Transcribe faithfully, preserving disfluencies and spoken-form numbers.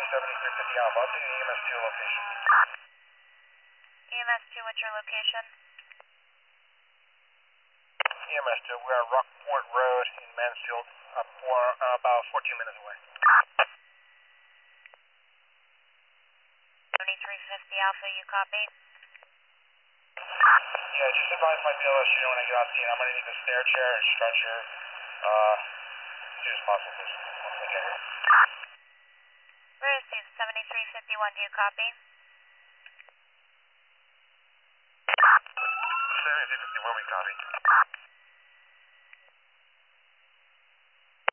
seventy-three fifty Alpha, updating E M S two location. E M S two, what's your location? E M S two, we're at Rockport Road in Mansfield, uh, for, uh, about fourteen minutes away. seventy-three fifty Alpha, you copy? Yeah, just advise my B L S unit when I get out scene. I'm going to need the stair chair and stretcher, uh, as soon as possible, please. Once I get here. Received seventy-three fifty-one, do you copy? seventy-three fifty-one, we copy.